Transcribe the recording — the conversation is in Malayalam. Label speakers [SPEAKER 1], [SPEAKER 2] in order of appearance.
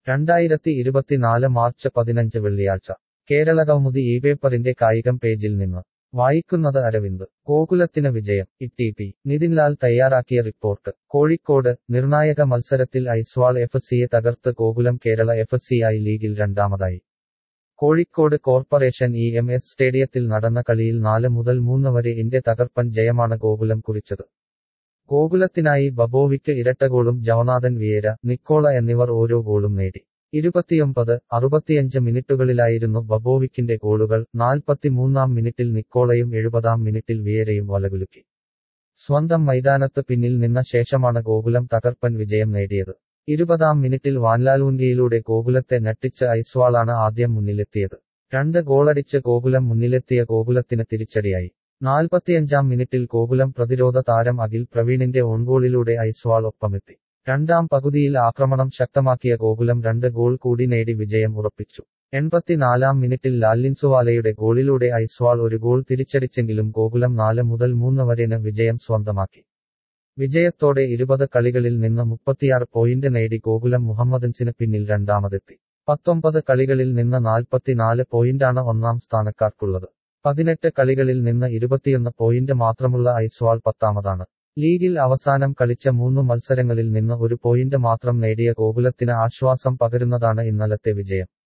[SPEAKER 1] 2024 മാർച്ച് 15 വെള്ളിയാഴ്ച കേരളകൗമുദി ഇപേപ്പറിന്റെ കായികം പേജിൽ നിന്ന് വായിക്കുന്നത് അരവിന്ദ്. ഗോകുലത്തിന് വിജയം. ഇ.ടി.പി. നിതിൻലാൽ തയ്യാറാക്കിയ റിപ്പോർട്ട്. കോഴിക്കോട് നിർണായക മത്സരത്തിൽ ഐസ്വാൾ എഫ്.സിയെ തകർത്ത് ഗോകുലം കേരള എഫ്.സി.ഐ ലീഗിൽ രണ്ടാമതായി. കോഴിക്കോട് കോർപ്പറേഷൻ ഇ.എം.എസ് സ്റ്റേഡിയത്തിൽ നടന്ന കളിയിൽ 4-3 വരെ ന്റെ തകർപ്പൻ ജയമാണ് ഗോകുലം കുറിച്ചത്. ഗോകുലത്തിനായി ബബോവിക്ക് ഇരട്ടഗോളും ജവനാഥൻ വിയേര, നിക്കോള എന്നിവർ ഓരോ ഗോളും നേടി. 29-65 മിനിറ്റുകളിലായിരുന്നു ബബോവിക്കിന്റെ ഗോളുകൾ. 43-ാം മിനിറ്റിൽ നിക്കോളയും 70-ാം മിനിറ്റിൽ വിയേരയും വലകുലുക്കി. സ്വന്തം മൈതാനത്ത് പിന്നിൽ നിന്ന ശേഷമാണ് ഗോകുലം തകർപ്പൻ വിജയം നേടിയത്. 20-ാം മിനിറ്റിൽ വാൻലാലുൻഗയിലൂടെ ഗോകുലത്തെ ഞെട്ടിച്ച് ഐസ്വാളാണ് ആദ്യം മുന്നിലെത്തിയത്. 2 ഗോളടിച്ച് ഗോകുലം മുന്നിലെത്തിയ ഗോകുലത്തിന് തിരിച്ചടിയായി. 45-ാം മിനിറ്റിൽ ഗോകുലം പ്രതിരോധ താരം അഖിൽ പ്രവീണിന്റെ ഓൺഗോളിലൂടെ ഐസ്വാൾ ഒപ്പമെത്തി. രണ്ടാം പകുതിയിൽ ആക്രമണം ശക്തമാക്കിയ ഗോകുലം 2 ഗോൾ കൂടി നേടി വിജയം ഉറപ്പിച്ചു. 84-ാം മിനിറ്റിൽ ലാലിൻസുവാലയുടെ ഗോളിലൂടെ ഐസ്വാൾ 1 ഗോൾ തിരിച്ചടിച്ചെങ്കിലും ഗോകുലം 4-3 വരെന് വിജയം സ്വന്തമാക്കി. വിജയത്തോടെ 20 കളികളിൽ നിന്ന് 36 പോയിന്റ് നേടി ഗോകുലം മുഹമ്മദൻസിന് പിന്നിൽ രണ്ടാമതെത്തി. 19 കളികളിൽ നിന്ന് 44 പോയിന്റാണ് ഒന്നാം സ്ഥാനക്കാർക്കുള്ളത്. 18 കളികളിൽ നിന്ന് 21 പോയിന്റ് മാത്രമുള്ള ഐസ്വാൾ 10ാമതാണ്. ലീഗിൽ അവസാനം കളിച്ച 3 മത്സരങ്ങളിൽ നിന്ന് 1 പോയിന്റ് മാത്രം നേടിയ ഗോകുലത്തിന് ആശ്വാസം പകരുന്നതാണ് ഇന്നലത്തെ വിജയം.